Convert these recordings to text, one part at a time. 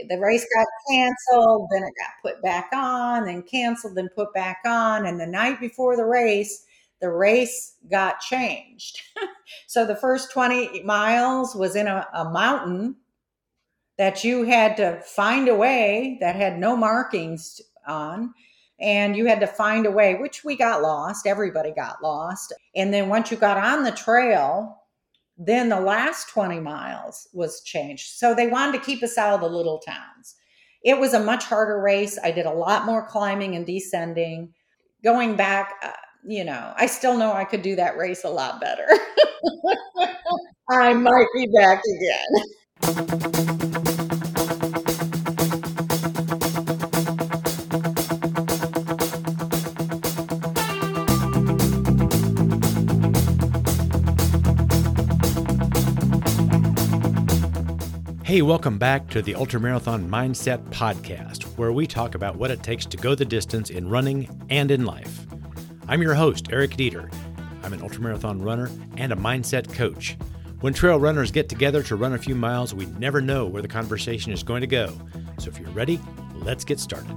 the race got canceled, then it got put back on, then canceled, then put back on. And the night before the race got changed. So the first 20 miles was in a mountain that you had to find a way that had no markings on. And you had to find a way, which we got lost. Everybody got lost. And then once you got on the trail, then the last 20 miles was changed. So they wanted to keep us out of the little towns. It was a much harder race. I did a lot more climbing and descending. Going back, I still know I could do that race a lot better. I might be back again. Hey, welcome back to the Ultramarathon Mindset Podcast, where we talk about what it takes to go the distance in running and in life. I'm your host, Eric Dieter. I'm an ultramarathon runner and a mindset coach. When trail runners get together to run a few miles, we never know where the conversation is going to go. So if you're ready, let's get started.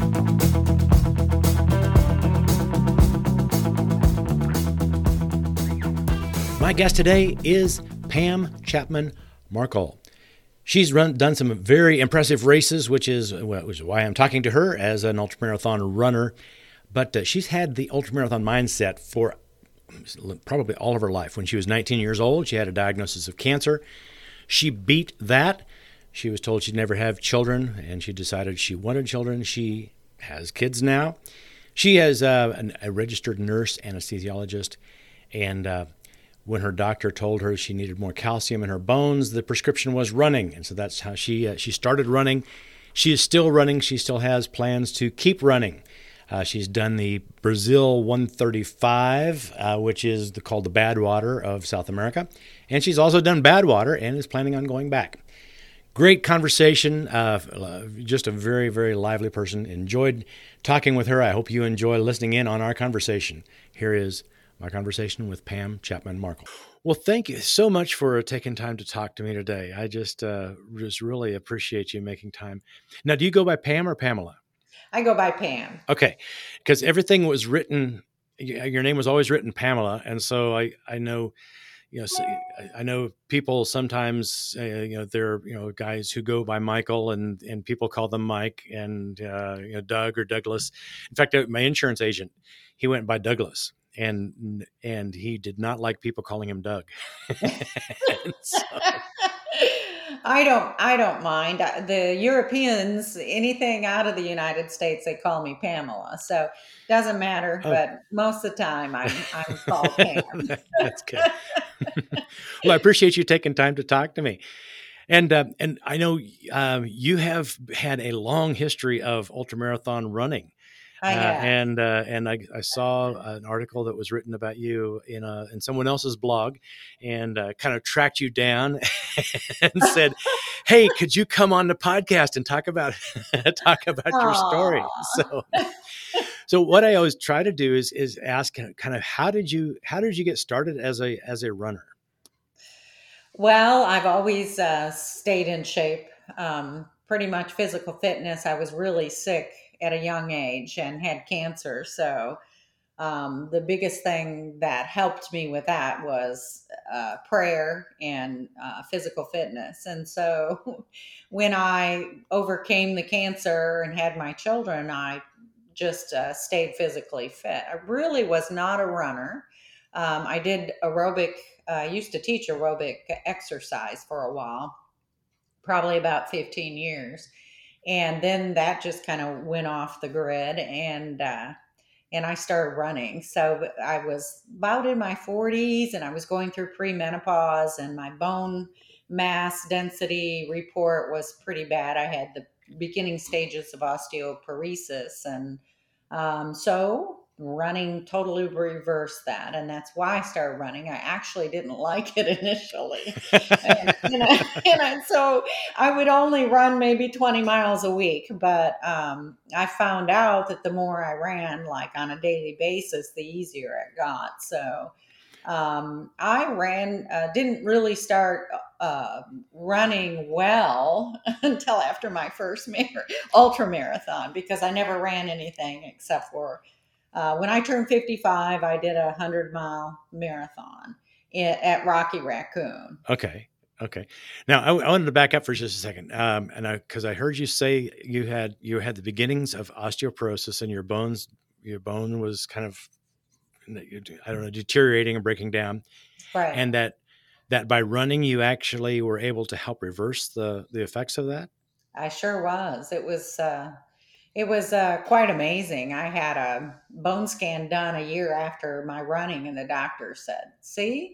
My guest today is Pam Chapman Markle. She's done some very impressive races, which is why I'm talking to her as an ultramarathon runner. But she's had the ultramarathon mindset for probably all of her life. When she was 19 years old, she had a diagnosis of cancer. She beat that. She was told she'd never have children, and she decided she wanted children. She has kids now. She is a registered nurse anesthesiologist, and when her doctor told her she needed more calcium in her bones, the prescription was running. And so that's how she started running. She is still running. She still has plans to keep running. She's done the Brazil 135, which is called the Badwater of South America. And she's also done Badwater and is planning on going back. Great conversation. Just a very, very lively person. Enjoyed talking with her. I hope you enjoy listening in on our conversation. Here is my conversation with Pam Chapman Markle. Well, thank you so much for taking time to talk to me today. I just really appreciate you making time. Now, do you go by Pam or Pamela? I go by Pam. Okay, because everything was written, your name was always written Pamela, and so I know, I know people sometimes, there are guys who go by Michael, and people call them Mike, and Doug or Douglas. In fact, my insurance agent, he went by Douglas. And he did not like people calling him Doug. I don't mind. The Europeans, anything out of the United States, they call me Pamela. So it doesn't matter. Oh. But most of the time I'm called Pam. That's good. Well, I appreciate you taking time to talk to me. And I know you have had a long history of ultramarathon running. I have. And I saw an article that was written about you in someone else's blog, and kind of tracked you down and said, "Hey, could you come on the podcast and talk about your story?" So what I always try to do is ask kind of how did you get started as a runner? Well, I've always stayed in shape. Pretty much physical fitness. I was really sick at a young age and had cancer. So the biggest thing that helped me with that was prayer and physical fitness. And so when I overcame the cancer and had my children, I just stayed physically fit. I really was not a runner. I did aerobic, used to teach aerobic exercise for a while, probably about 15 years. And then that just kind of went off the grid, and I started running. So I was about in my 40s, and I was going through premenopause, and my bone mass density report was pretty bad. I had the beginning stages of osteoporosis, and so running totally reversed that, and that's why I started running. I actually didn't like it initially, and so I would only run maybe 20 miles a week, but I found out that the more I ran, like on a daily basis, the easier it got. So Didn't really start running well until after my first ultra marathon because I never ran anything except for when I turned 55, I did a 100-mile marathon at Rocky Raccoon. Okay. Okay. Now I wanted to back up for just a second, because I heard you say you had the beginnings of osteoporosis and your bone was kind of, I don't know, deteriorating and breaking down, Right. and that by running you actually were able to help reverse the effects of that. I sure was. It was quite amazing. I had a bone scan done a year after my running, and the doctor said, "See."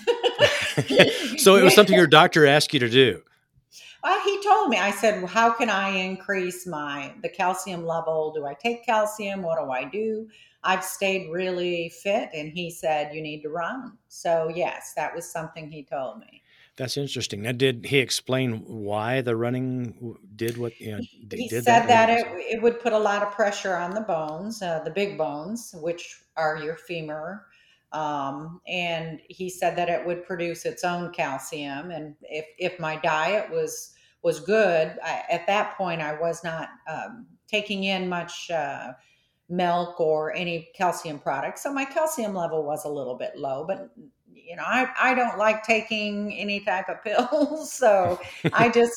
So it was something your doctor asked you to do. He told me. I said, well, "How can I increase the calcium level? Do I take calcium? What do I do?" I've stayed really fit, and he said, "You need to run." So yes, that was something he told me. That's interesting. Now, did he explain why the running did what they He did that? said that it would put a lot of pressure on the bones, the big bones, which are your femur. And he said that it would produce its own calcium. And if my diet was good, at that point I was not taking in much milk or any calcium products. So my calcium level was a little bit low, but I don't like taking any type of pills. So I just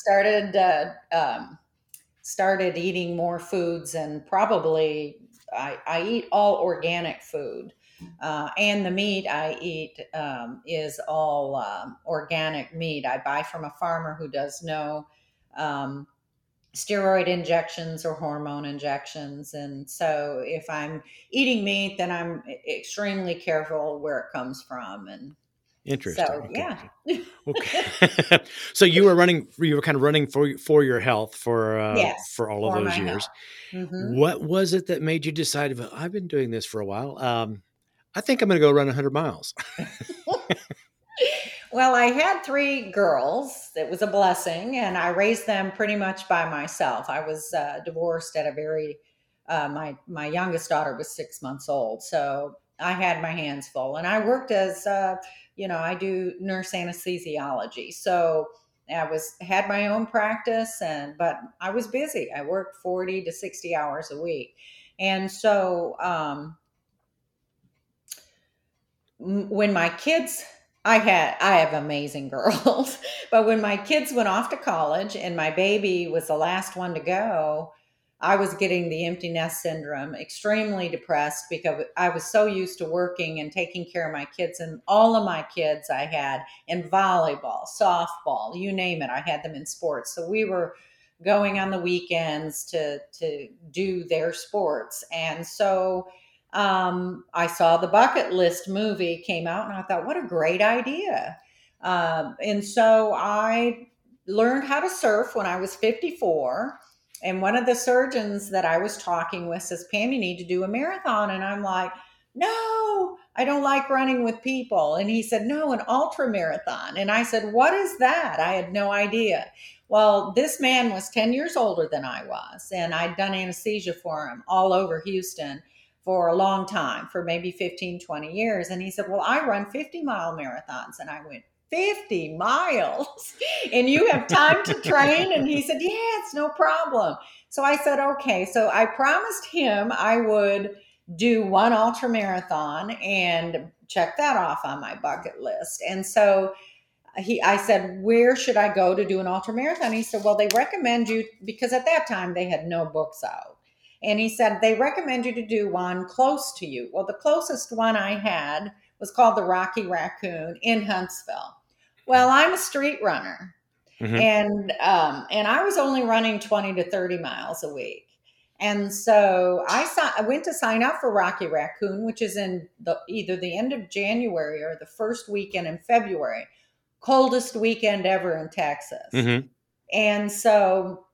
started eating more foods, and probably I eat all organic food. And the meat I eat is all organic meat. I buy from a farmer who does no um, steroid injections or hormone injections. And so if I'm eating meat, then I'm extremely careful where it comes from. And Interesting. so, Okay. yeah. Okay. So you were kind of running for your health Yes, for all of for those my years. health. Hmm. What was it that made you decide, well, I've been doing this for a while. I think I'm going to go run 100 miles. Well, I had three girls. It was a blessing, and I raised them pretty much by myself. I was divorced at a very my youngest daughter was 6 months old, so I had my hands full. And I worked as I do nurse anesthesiology, so I had my own practice, but I was busy. I worked 40 to 60 hours a week, and so when my kids I have amazing girls, but when my kids went off to college and my baby was the last one to go, I was getting the empty nest syndrome, extremely depressed because I was so used to working and taking care of my kids, and all of my kids I had in volleyball, softball, you name it, I had them in sports. So we were going on the weekends to do their sports. And so I saw the Bucket List movie came out, and I thought, what a great idea. And so I learned how to surf when I was 54. And one of the surgeons that I was talking with says, "Pam, you need to do a marathon." And I'm like, "No, I don't like running with people." And he said, "No, an ultra marathon." And I said, "What is that?" I had no idea. Well, this man was 10 years older than I was, and I'd done anesthesia for him all over Houston for a long time, for maybe 15, 20 years. And he said, "Well, I run 50-mile marathons." And I went, 50 miles? And you have time to train? And he said, "Yeah, it's no problem." So I said, okay. So I promised him I would do one ultra marathon and check that off on my bucket list. And so I said, "Where should I go to do an ultra marathon?" He said, "Well, they recommend you," because at that time they had no books out. And he said, "They recommend you to do one close to you." Well, the closest one I had was called the Rocky Raccoon in Huntsville. Well, I'm a street runner, Mm-hmm. and I was only running 20 to 30 miles a week. And so I went to sign up for Rocky Raccoon, which is in either the end of January or the first weekend in February, coldest weekend ever in Texas. Mm-hmm. And so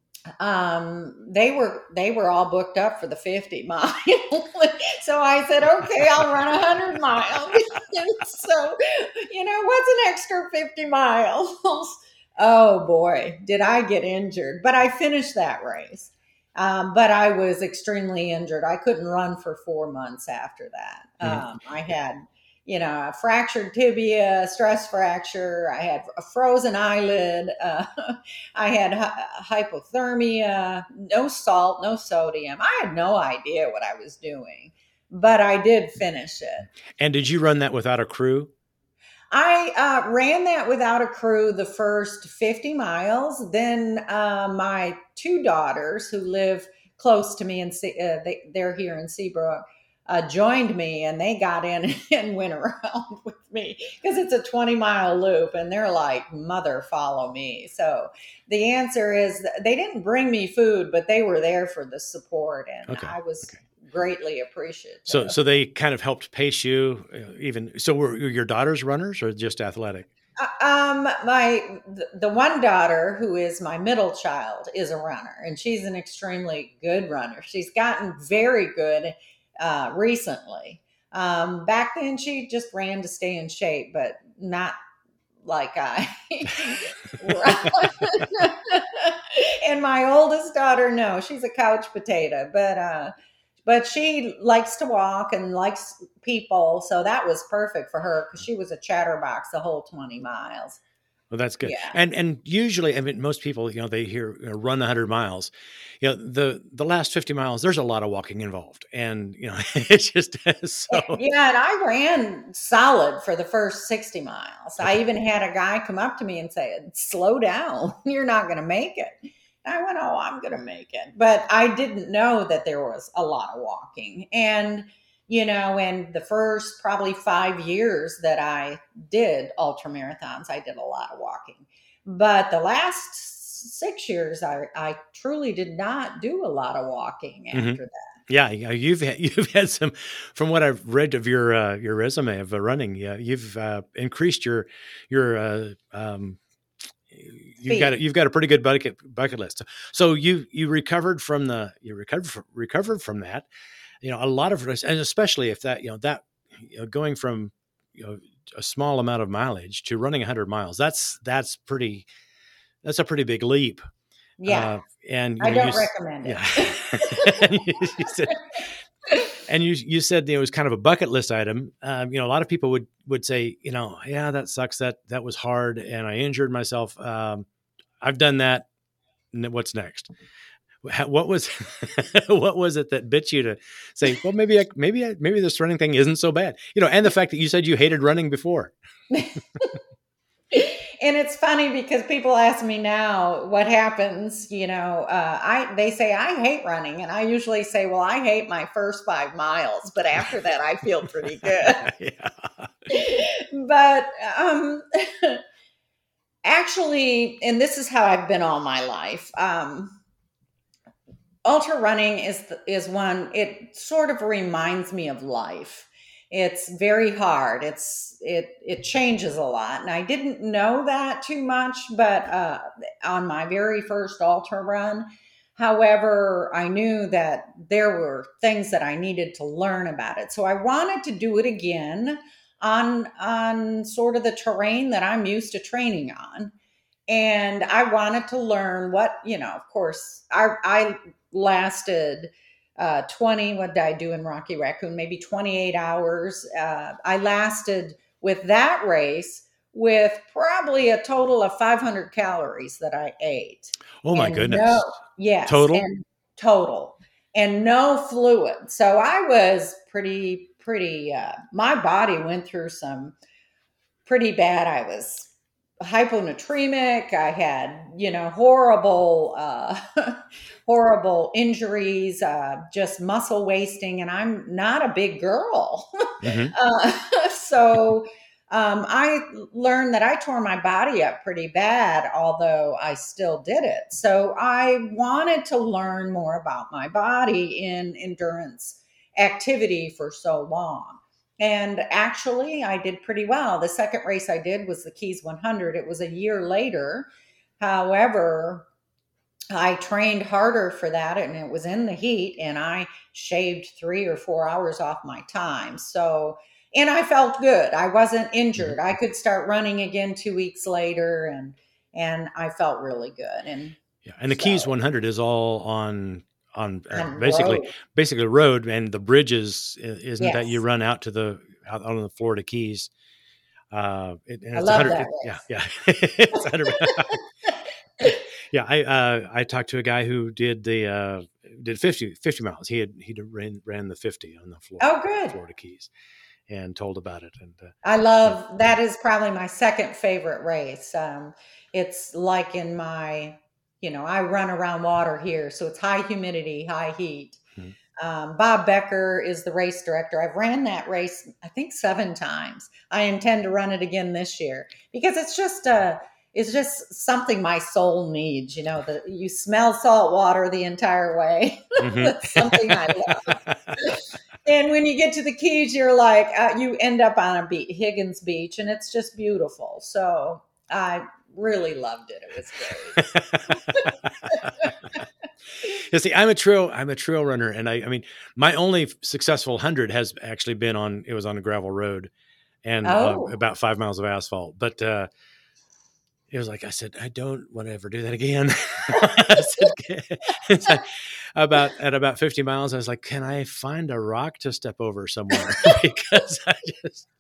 they were all booked up for the 50 mile. So I said, "Okay, I'll run 100 miles." And so, what's an extra 50 miles? Oh boy, did I get injured. But I finished that race. But I was extremely injured. I couldn't run for 4 months after that. I had a fractured tibia, stress fracture. I had a frozen eyelid. I had hypothermia, no salt, no sodium. I had no idea what I was doing, but I did finish it. And did you run that without a crew? I ran that without a crew the first 50 miles. Then my two daughters who live close to me, and they're here in Seabrook, joined me, and they got in and went around with me because it's a 20-mile loop, and they're like, "Mother, follow me." So the answer is they didn't bring me food, but they were there for the support, and I was greatly appreciative. So they kind of helped pace you, even. So were your daughters runners or just athletic? The one daughter, who is my middle child, is a runner, and she's an extremely good runner. She's gotten very good recently. Back then, she just ran to stay in shape, but not like I. And my oldest daughter, no, she's a couch potato, but she likes to walk and likes people. So that was perfect for her because she was a chatterbox the whole 20 miles. Well, that's good. Yeah. And usually, I mean, most people, they hear run 100 miles. The last 50 miles, there's a lot of walking involved. And, it's just so. Yeah. And I ran solid for the first 60 miles. I even had a guy come up to me and say, "Slow down. You're not going to make it." I went, "Oh, I'm going to make it." But I didn't know that there was a lot of walking. And, in the first probably 5 years that I did ultra marathons, I did a lot of walking. But the last 6 years, I truly did not do a lot of walking after that. Yeah, you've had some, from what I've read of your resume of running. Yeah, you've increased your you've got a pretty good bucket list. So you recovered from that. A lot of, and especially if that going from a small amount of mileage to running 100 miles, that's a pretty big leap. Yeah, and I don't recommend it. And you said it was kind of a bucket list item. A lot of people would say, yeah, that sucks. That was hard, and I injured myself. I've done that. What's next? What was it that bit you to say, well, maybe this running thing isn't so bad? And the fact that you said you hated running before. And it's funny because people ask me now what happens, they say, "I hate running." And I usually say, "Well, I hate my first 5 miles, but after that, I feel pretty good." But actually, and this is how I've been all my life, ultra running is one, it sort of reminds me of life. It's very hard. It changes a lot. And I didn't know that too much, but on my very first ultra run, however, I knew that there were things that I needed to learn about it. So I wanted to do it again on sort of the terrain that I'm used to training on. And I wanted to learn what, of course, I lasted 20, what did I do in Rocky Raccoon? Maybe 28 hours. I lasted with that race with probably a total of 500 calories that I ate. Oh my goodness. Yes. Total? And no fluid. So I was pretty, my body went through some pretty bad. I was hyponatremic. I had, horrible injuries, just muscle wasting, and I'm not a big girl. So I learned that I tore my body up pretty bad, although I still did it. So I wanted to learn more about my body in endurance activity for so long. And actually, I did pretty well. The second race I did was the Keys 100. It was a year later. However, I trained harder for that, and it was in the heat, and I shaved 3 or 4 hours off my time. So, and I felt good. I wasn't injured. I could start running again 2 weeks later, and I felt really good. And the Keys 100 is all on basically road, and the bridges isn't that you run out to the out on the Florida Keys. And I it's love 100. that Yeah, race. yeah. It's 100. Yeah, I talked to a guy who did 50 miles. He ran the 50 on the Oh, good. Florida Keys, and told about it. And I yeah, love that is probably my second favorite race. It's like in my, I run around water here, so it's high humidity, high heat. mhm. Bob Becker is the race director. I've ran that race, I think, 7 times. I intend to run it again this year because it's just something my soul needs. That you smell salt water the entire way. Mhm. That's something I love. And when you get to the Keys, you're like, you end up on a beach, Higgins Beach, and it's just beautiful. So I really loved it. It was great. You see, I'm a trail runner, and I mean, my only successful 100 has actually been it was on a gravel road and Oh, about 5 miles of asphalt. But it was like I said, I don't want to ever do that again. I said, it's like at about 50 miles, I was like, can I find a rock to step over somewhere? Because I just,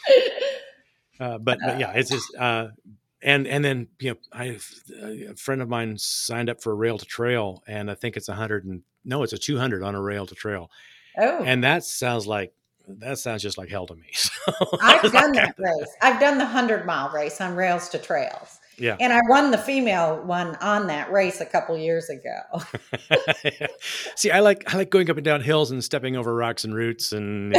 but yeah, it's just, and then a friend of mine signed up for a rail to trail, and I think it's 100 and no, it's a 200 on a rail to trail, oh. and that sounds just like hell to me. So I I've was done like, that race. I've done the 100-mile race on Rails to Trails. yeah. And I won the female one on that race a couple years ago. See, I like going up and down hills and stepping over rocks and roots and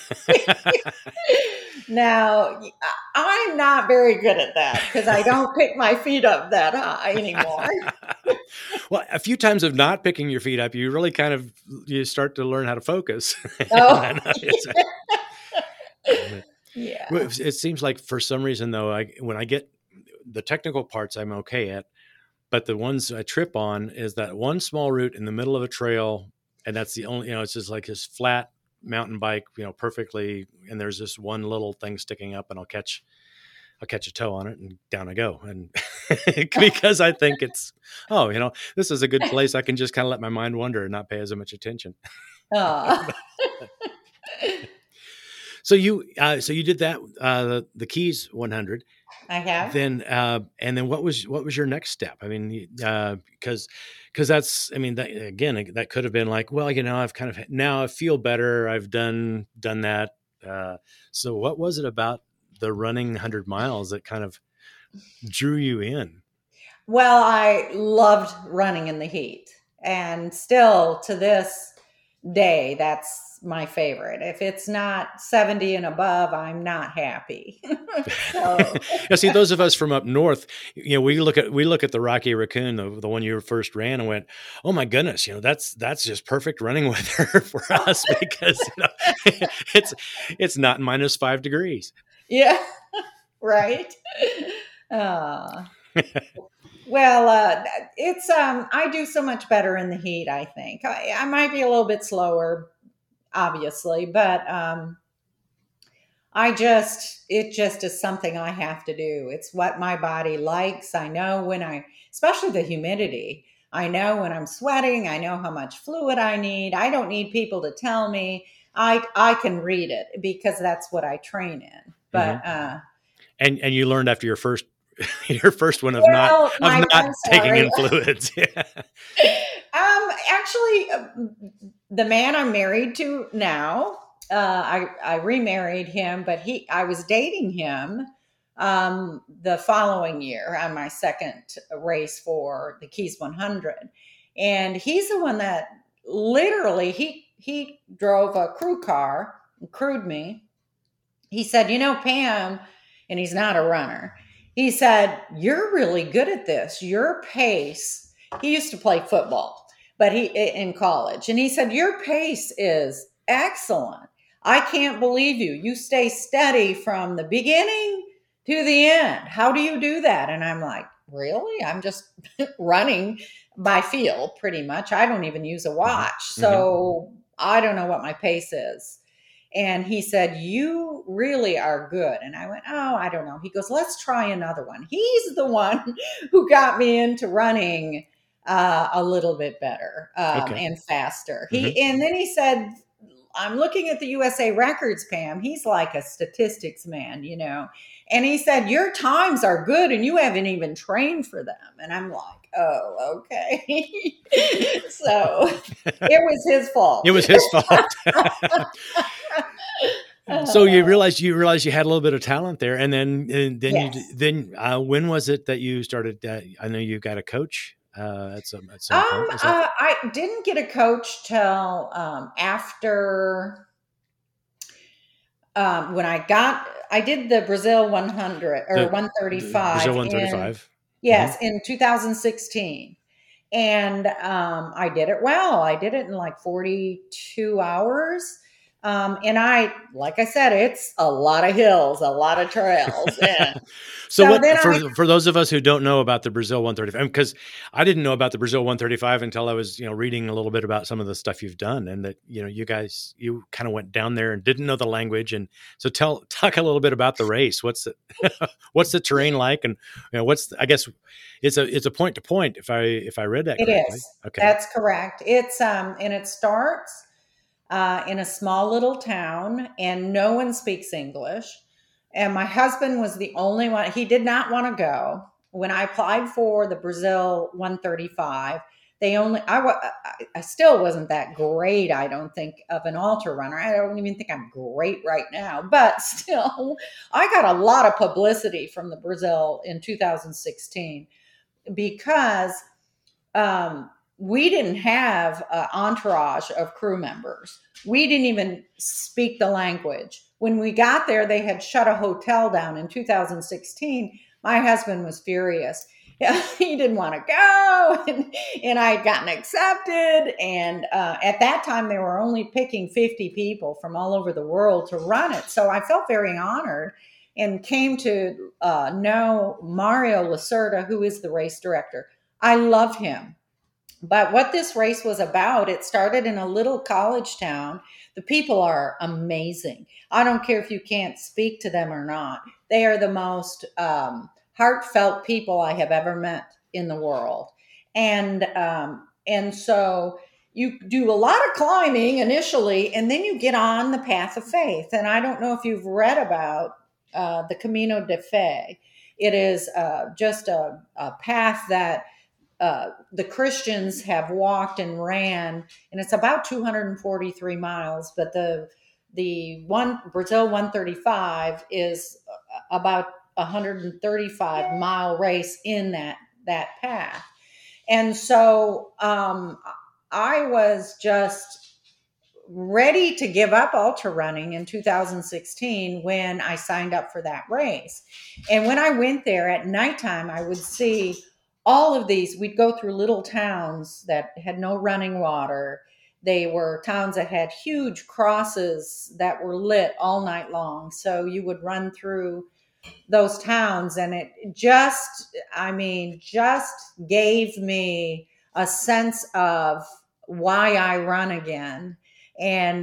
Now, I'm not very good at that because I don't pick my feet up that high anymore. Well, a few times of not picking your feet up, you really you start to learn how to focus. And Oh, then yeah. it seems like for some reason though, when I get the technical parts, I'm okay at, but the ones I trip on is that one small route in the middle of a trail, and that's the only, it's just like this flat mountain bike, perfectly, and there's this one little thing sticking up, and I'll catch a toe on it, and down I go, and because I think this is a good place. I can just kind of let my mind wander and not pay as much attention. Oh, So you did that the Keys 100. I have. Then and then what was your next step? I mean, because that's, I mean, that again, that could have been like, well, I've kind of, now I feel better, I've done that. So what was it about the running 100 miles that kind of drew you in? Well, I loved running in the heat. And still to this day, that's my favorite. If it's not 70 and above, I'm not happy. So, Yeah, see, those of us from up north, we look at the Rocky Raccoon, the one you first ran, and went, "Oh my goodness, that's just perfect running weather for us because it's not -5 degrees." yeah, right. Uh, well, I do so much better in the heat, I think. I might be a little bit slower, obviously, but it just is something I have to do. It's what my body likes. I know especially the humidity, I know when I'm sweating, I know how much fluid I need. I don't need people to tell me. I can read it because that's what I train in. Hmm. But, And you learned after your first your first one of not well, I'm taking sorry. in fluids. Yeah. Actually, the man I'm married to now, I remarried him, but I was dating him the following year on my second race for the Keys 100, and he's the one that literally he drove a crew car and crewed me. He said, Pam, and he's not a runner. He said, you're really good at this. Your pace, he used to play football, but he in college. And he said, your pace is excellent. I can't believe you. You stay steady from the beginning to the end. How do you do that? And I'm like, really? I'm just running by feel pretty much. I don't even use a Hmm. watch. Hmm. So I don't know what my pace is. And he said, you really are good. And I went, oh, I don't know. He goes, let's try another one. He's the one who got me into running a little bit better Okay. and faster. Hmm. And then he said, I'm looking at the USA records, Pam. He's like a statistics man, you know. And he said, your times are good and you haven't even trained for them. And I'm like, oh, okay. So it was his fault. It was his fault. So you realized you had a little bit of talent there, and Yes. when was it that you started? I know you got a coach at some point. Was that I didn't get a coach till after when I did the Brazil 100 or the Brazil 135 in 135? yes in 2016, and I did it well. I did it in like 42 hours. And like I said, it's a lot of hills, a lot of trails. And So so what then for those of us who don't know about the Brazil 135, because I didn't know about the Brazil 135 until I was, reading a little bit about some of the stuff you've done, and that, you kind of went down there and didn't know the language. And so talk a little bit about the race. What's the terrain like? And, I guess it's a point to point if I read that it correctly. is. Okay. That's correct. It's, and it starts in a small little town, and no one speaks English. And my husband was the only one. He did not want to go. When I applied for the Brazil 135, I still wasn't that great, I don't think, of an ultra runner. I don't even think I'm great right now, but still, I got a lot of publicity from the Brazil in 2016 because we didn't have an entourage of crew members. We didn't even speak the language. When we got there, they had shut a hotel down in 2016. My husband was furious. He didn't want to go, and I had gotten accepted. And at that time, they were only picking 50 people from all over the world to run it. So I felt very honored and came to know Mario Lacerda, who is the race director. I love him. But what this race was about, it started in a little college town. The people are amazing. I don't care if you can't speak to them or not. They are the most heartfelt people I have ever met in the world. And so you do a lot of climbing initially, and then you get on the path of faith. And I don't know if you've read about the Camino de Fe. It is just a path that the Christians have walked and ran, and it's about 243 miles. But the one Brazil 135 is about 135-mile race in that path. And so I was just ready to give up ultra running in 2016 when I signed up for that race. And when I went there at nighttime, I would see all of these. We'd go through little towns that had no running water. They were towns that had huge crosses that were lit all night long. So you would run through those towns, and it just gave me a sense of why I run again. And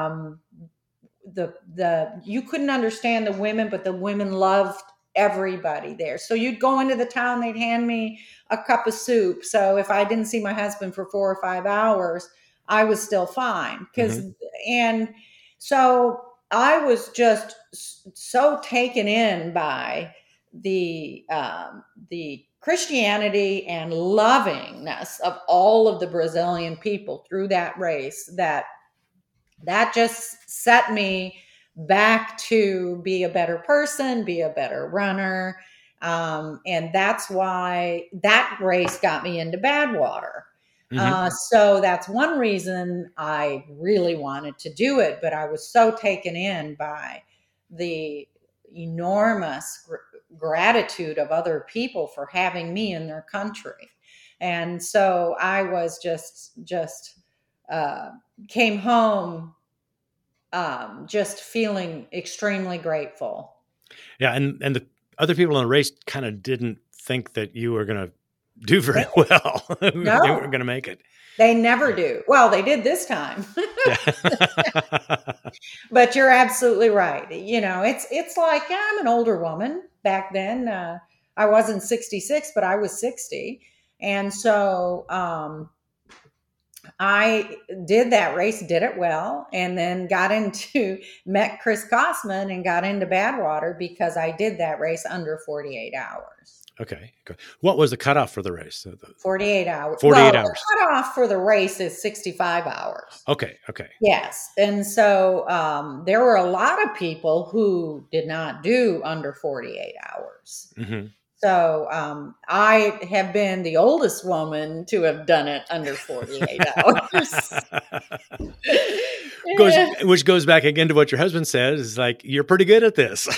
you couldn't understand the women, but the women loved everybody there. So you'd go into the town, they'd hand me a cup of soup. So if I didn't see my husband for 4 or 5 hours, I was still fine. And so I was just so taken in by the Christianity and lovingness of all of the Brazilian people through that race that just set me back to be a better person, be a better runner. And that's why that race got me into Badwater. So that's one reason I really wanted to do it, but I was so taken in by the enormous gratitude of other people for having me in their country. And so I was just came home just feeling extremely grateful. Yeah, and the other people in the race kind of didn't think that you were going to do very well. No, they weren't going to make it. They never do. Well, they did this time. But you're absolutely right. It's like, I'm an older woman. Back then, I wasn't 66, but I was 60. And so I did that race, did it well, and then met Chris Kosman and got into Badwater because I did that race under 48 hours. Okay. Good. What was the cutoff for the race? 48 hours. 48 well, hours. The cutoff for the race is 65 hours. Okay. Okay. Yes. And so there were a lot of people who did not do under 48 hours. Mm-hmm. So I have been the oldest woman to have done it under 48 hours. Which goes back again to what your husband says, is like, you're pretty good at this.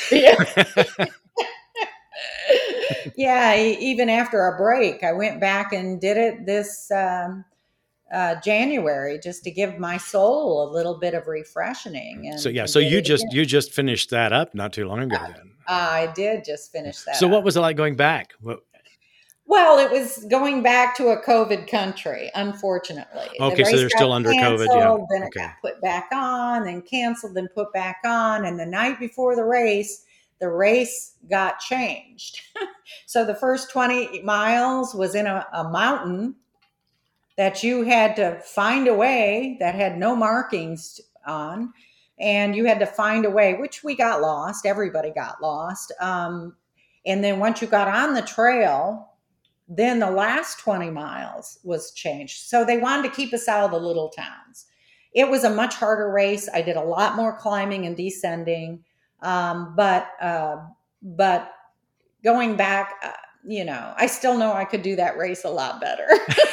Yeah, even after a break, I went back and did it this January just to give my soul a little bit of refreshing. And so you just finished that up not too long ago then. I did just finish that. So what was it like going back? Well, it was going back to a COVID country, unfortunately. Okay, so they're still under COVID, yeah. Then it got put back on, then canceled, then put back on. And the night before the race got changed. So the first 20 miles was in a mountain that you had to find a way that had no markings on. And you had to find a way, which we got lost. Everybody got lost. And then once you got on the trail, then the last 20 miles was changed. So they wanted to keep us out of the little towns. It was a much harder race. I did a lot more climbing and descending. But going back, I still know I could do that race a lot better.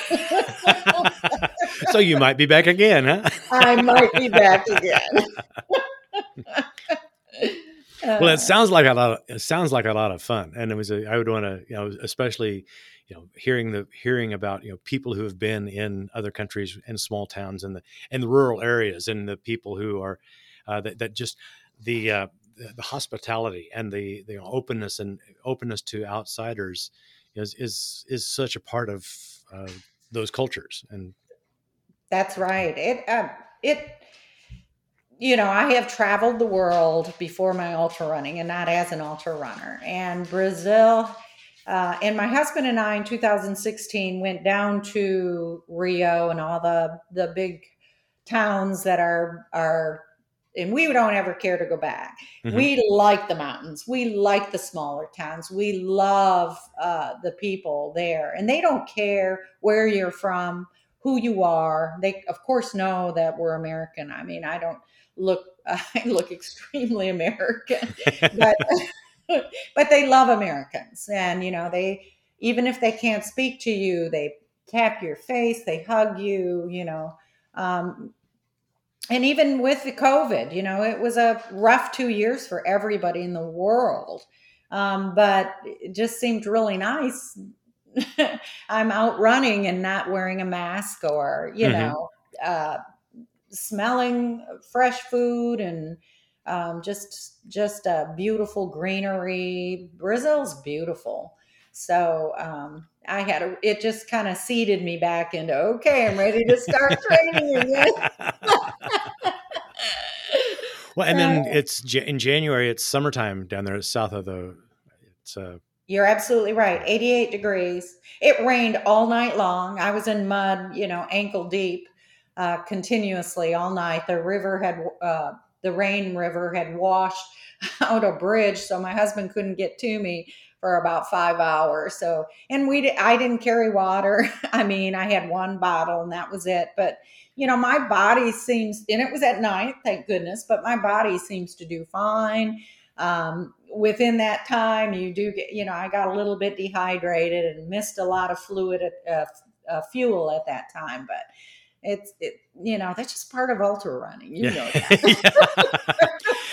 So you might be back again, huh? I might be back again. Well, it sounds like a lot of fun, and I would want to, especially, hearing about people who have been in other countries and small towns and the rural areas, and the people who are that just the hospitality and the openness to outsiders is such a part of those cultures. And that's right. I have traveled the world before my ultra running and not as an ultra runner. And Brazil, and my husband and I in 2016 went down to Rio and all the big towns that are, and we don't ever care to go back. Mm-hmm. We like the mountains. We like the smaller towns. We love the people there. And they don't care where you're from, who you are. They, of course, know that we're American. I mean, I look extremely American, but they love Americans. And, they, even if they can't speak to you, they tap your face, they hug you, and even with the COVID, it was a rough 2 years for everybody in the world. But it just seemed really nice. I'm out running and not wearing a mask or, smelling fresh food and just a beautiful greenery. Brazil's beautiful. So it just kind of seeded me back into, okay, I'm ready to start training again. Well, and then it's in January, it's summertime down there south of You're absolutely right. 88 degrees. It rained all night long. I was in mud, ankle deep, continuously all night. The Rain River had washed out a bridge, so my husband couldn't get to me for about 5 hours. So, and I didn't carry water. I mean, I had one bottle and that was it. But, my body seems, and it was at night, thank goodness, but my body seems to do fine. Within that time, you do get, I got a little bit dehydrated and missed a lot of fuel at that time, but that's just part of ultra running. You know that.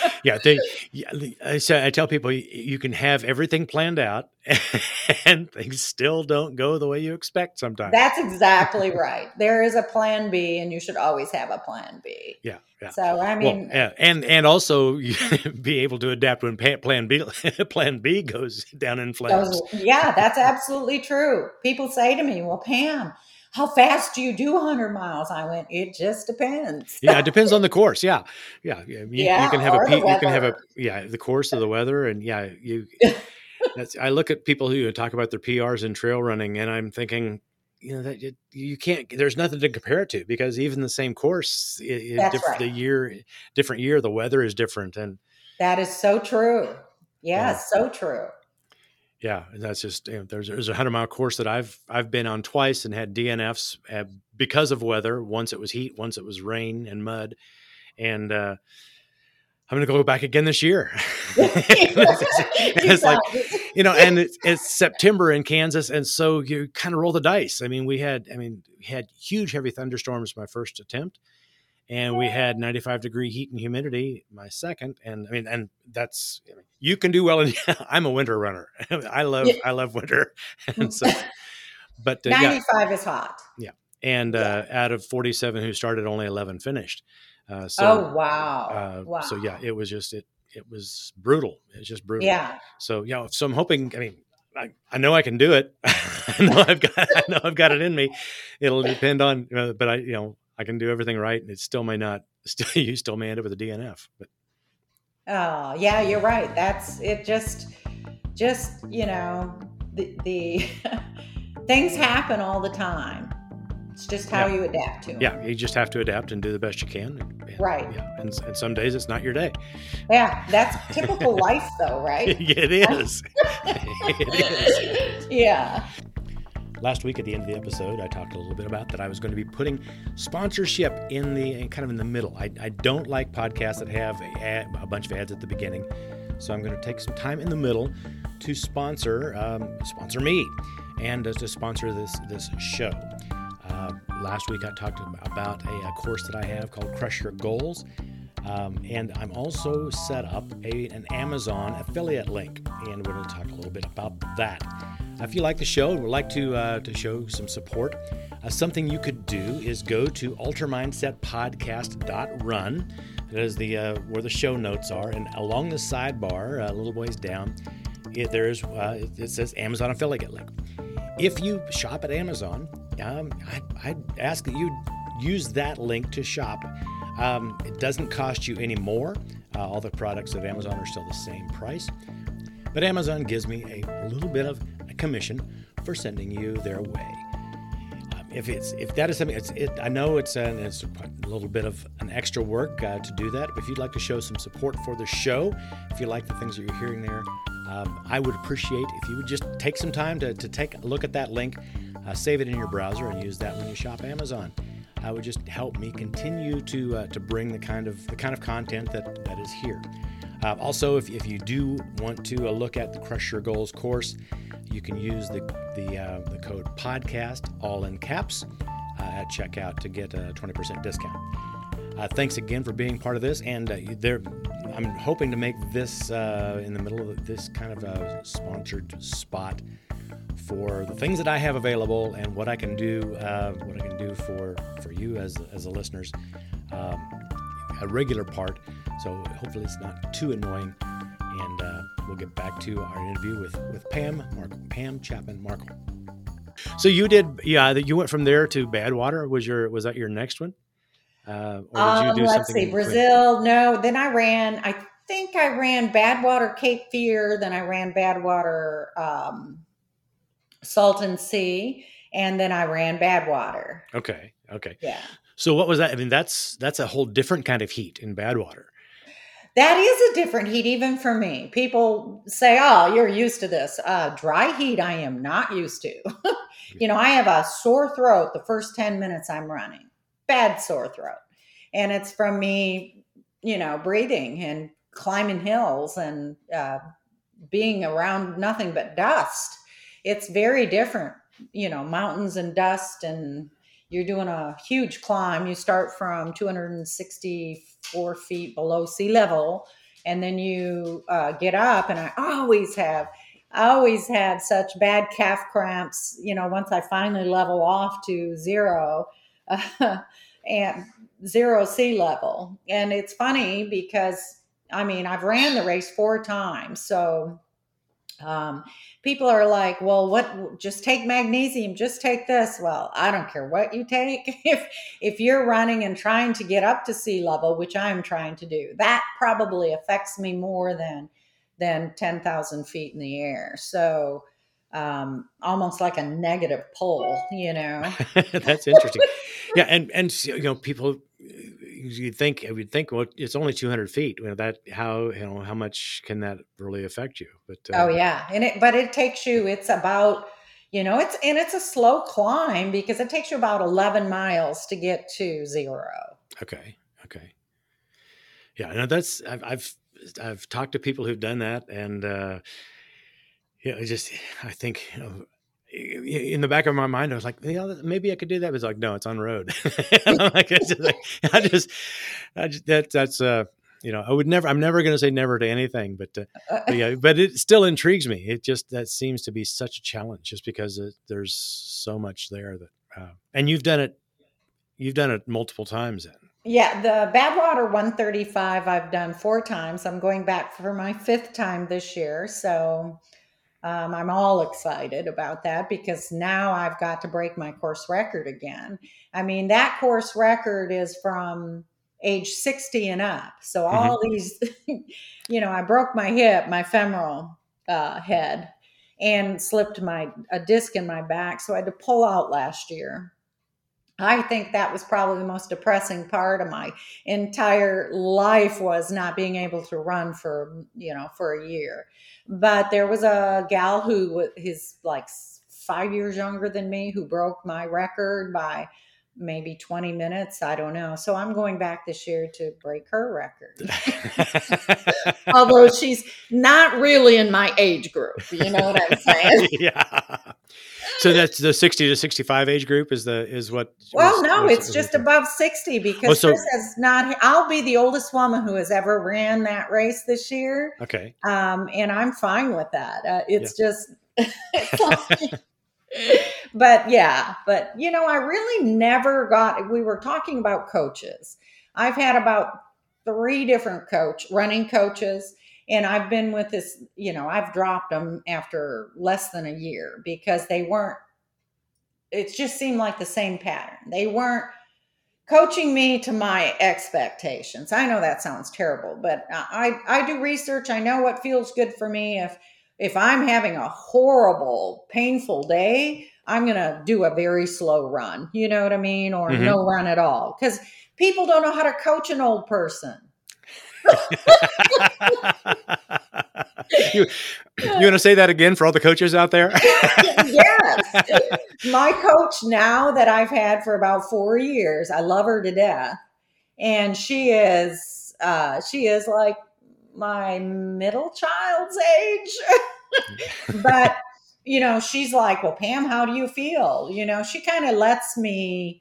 I tell people you can have everything planned out and things still don't go the way you expect sometimes. That's exactly right. There is a plan B, and you should always have a plan B. Yeah. So, I mean, and also be able to adapt when plan B goes down in flames. Yeah, that's absolutely true. People say to me, well, Pam, how fast do you do 100 miles? I went, it just depends. Yeah, it depends on the course. Yeah. You can have the course of the weather. And I look at people who talk about their PRs in trail running, and I'm thinking, that you can't, there's nothing to compare it to, because even the same course, That's right. different year, the weather is different. And That is so true. yeah, Yes, so true. yeah. And that's just, there's a 100-mile course that I've been on twice and had DNFs because of weather. Once it was heat, once it was rain and mud. And, I'm going to go back again this year. It's like, and it's September in Kansas. And so you kind of roll the dice. We had huge, heavy thunderstorms my first attempt, and we had 95-degree heat and humidity my second. And that's, you can do well. I'm a winter runner. I love winter. And so, but 95 is hot. Yeah. And out of 47 who started, only 11 finished. Oh, wow. Wow. So yeah, it was just, it was brutal. It's just brutal. Yeah. So, so I'm hoping, I know I can do it. I know I've got it in me. It'll depend on, but I can do everything right. And it still may not, you still may end up with a DNF, but. Oh yeah, you're right. That's it. Just, the things happen all the time. It's just how you adapt to them. Yeah, you just have to adapt and do the best you can. Right. Yeah, and some days it's not your day. Yeah, that's typical life, though, right? It is. It is. Yeah. Last week at the end of the episode, I talked a little bit about that I was going to be putting sponsorship in the middle. I don't like podcasts that have a bunch of ads at the beginning, so I'm going to take some time in the middle to sponsor me and to sponsor this show. Last week I talked about a course that I have called Crush Your Goals, and I'm also set up an Amazon affiliate link, and we're going to talk a little bit about that. If you like the show and would like to show some support, something you could do is go to ultramindsetpodcast.run. That is where the show notes are, and along the sidebar, a little ways down, it says Amazon affiliate link. If you shop at Amazon, I'd ask that you use that link to shop. It doesn't cost you any more. All the products at Amazon are still the same price, but Amazon gives me a little bit of a commission for sending you their way. If that is something, I know it's a little bit of an extra work to do that. But if you'd like to show some support for the show, if you like the things that you're hearing there, I would appreciate if you would just take some time to take a look at that link, save it in your browser, and use that when you shop Amazon. Would just help me continue to bring the kind of content that is here. Also, if you do want to look at the Crush Your Goals course, you can use the code podcast, all in caps, at checkout to get a 20% discount. Thanks again for being part of this, and I'm hoping to make this in the middle of this kind of a sponsored spot for the things that I have available and what I can do for you as the listeners, a regular part. So hopefully it's not too annoying, and we'll get back to our interview with Pam Chapman Markle. So you went from there to Badwater. Was that your next one? Or did you do let's see, Brazil. No, then I think I ran Badwater Cape Fear, then I ran Badwater Salton Sea, and then I ran Badwater. Okay. Yeah. So what was that? That's a whole different kind of heat in Badwater. That is a different heat, even for me. People say, oh, you're used to this. Dry heat, I am not used to. I have a sore throat the first 10 minutes I'm running. Bad sore throat. And it's from me, breathing and climbing hills and being around nothing but dust. It's very different, mountains and dust, and you're doing a huge climb. You start from 264 feet below sea level, and then you get up, and I always have such bad calf cramps, once I finally level off to zero and zero sea level. And it's funny because, I've ran the race 4 times. So people are like, well, just take magnesium, just take this. Well, I don't care what you take. If you're running and trying to get up to sea level, which I'm trying to do, that probably affects me more than 10,000 feet in the air. So almost like a negative pull, you know. That's interesting. Yeah, and people, you would think, well, it's only 200 feet. That how much can that really affect you? But Oh yeah, but it takes you. It's about, it's a slow climb because it takes you about 11 miles to get to zero. okay, yeah. No, that's I've talked to people who've done that, and I think. In the back of my mind, I was like, maybe I could do that. But it's like, no, it's on road. And I'm like, that's I'm never going to say never to anything, but yeah, but it still intrigues me. That seems to be such a challenge just because there's so much there and you've done it multiple times then. Yeah, the Badwater 135 I've done 4 times. I'm going back for my 5th time this year. So I'm all excited about that because now I've got to break my course record again. I mean, that course record is from age 60 and up. So all these, I broke my hip, my femoral head, and slipped a disc in my back. So I had to pull out last year. I think that was probably the most depressing part of my entire life, was not being able to run for a year. But there was a gal who is like 5 years younger than me who broke my record by maybe 20 minutes. I don't know. So I'm going back this year to break her record. Although she's not really in my age group. You know what I'm saying? Yeah. So that's the 60 to 65 age group is what? Well, no, it's just above 60 because Chris has not. I'll be the oldest woman who has ever ran that race this year. Okay. And I'm fine with that. It's just, but I really never we were talking about coaches. I've had about 3 different running coaches. And I've been with this, I've dropped them after less than a year because it just seemed like the same pattern. They weren't coaching me to my expectations. I know that sounds terrible, but I do research. I know what feels good for me. If I'm having a horrible, painful day, I'm going to do a very slow run. You know what I mean? Or no run at all. Because people don't know how to coach an old person. You want to say that again for all the coaches out there? Yes. My coach now that I've had for about 4 years, I love her to death. And she is like my middle child's age. But, she's like, well, Pam, how do you feel? She kind of lets me,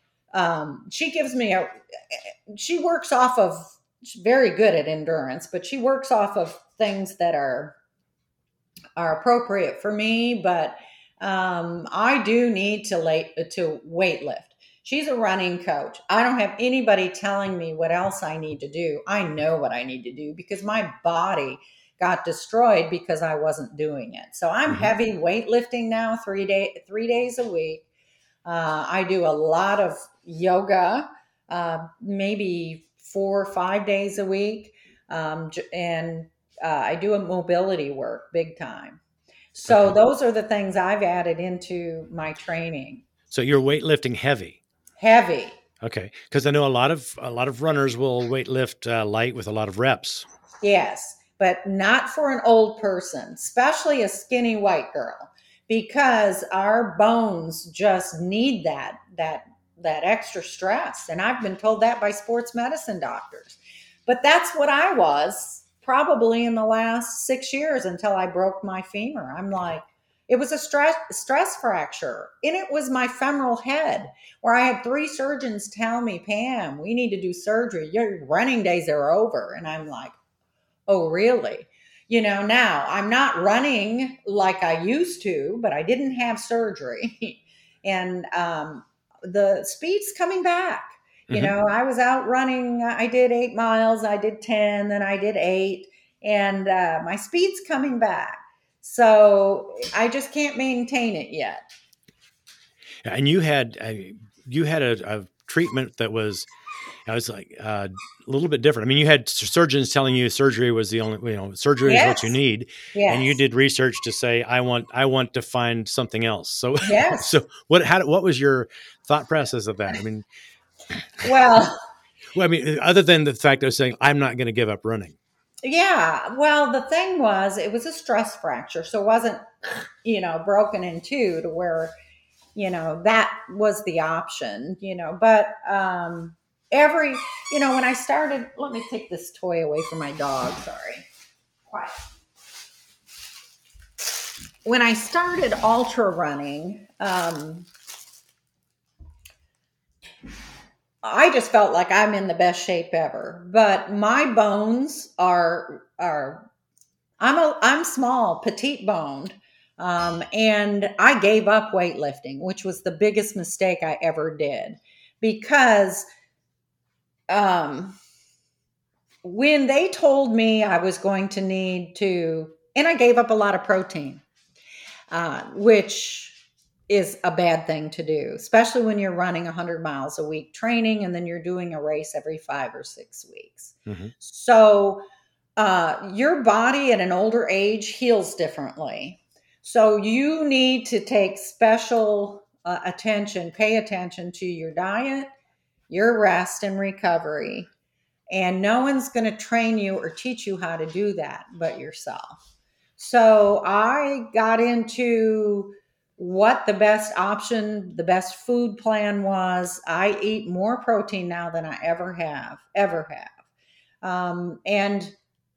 she works off of, she's very good at endurance, but she works off of things that are appropriate for me. But I do need to weight lift. She's a running coach. I don't have anybody telling me what else I need to do. I know what I need to do because my body got destroyed because I wasn't doing it. So I'm heavy weightlifting now, 3 days a week. I do a lot of yoga, maybe 4 or 5 days a week. And I do a mobility work big time. So those are the things I've added into my training. So you're weightlifting heavy. Heavy. Okay. Because I know a lot of runners will weightlift light with a lot of reps. Yes, but not for an old person, especially a skinny white girl, because our bones just need that extra stress. And I've been told that by sports medicine doctors. But that's what I was probably in the last 6 years until I broke my femur. I'm like, it was a stress fracture. And it was my femoral head where I had 3 surgeons tell me, Pam, we need to do surgery. Your running days are over. And I'm like, oh, really? Now I'm not running like I used to, but I didn't have surgery. And the speed's coming back. I was out running. I did 8 miles. I did 10, then I did 8. And my speed's coming back. So I just can't maintain it yet. And you had, you had a treatment that was, I was like a little bit different. I mean, you had surgeons telling you surgery was the only, surgery is what you Yes. need, and you Yes. did research to say, I want to find something else. So, Yes. so what was your thought process of that? I mean, Well, other than the fact of saying, I'm not going to give up running. yeah. Well, the thing was, it was a stress fracture. So it wasn't, broken in two to where, that was the option, but, when I started, let me take this toy away from my dog. Sorry. Quiet. When I started ultra running, I just felt like I'm in the best shape ever. But my bones I'm small, petite boned. And I gave up weightlifting, which was the biggest mistake I ever did. Because when they told me I was going to need to, and I gave up a lot of protein, which is a bad thing to do, especially when you're running 100 miles a week training and then you're doing a race every 5 or 6 weeks. Mm-hmm. So your body at an older age heals differently. So you need to take special pay attention to your diet, your rest and recovery. And no one's going to train you or teach you how to do that but yourself. So I got into what the best option, the best food plan was. I eat more protein now than I ever have. And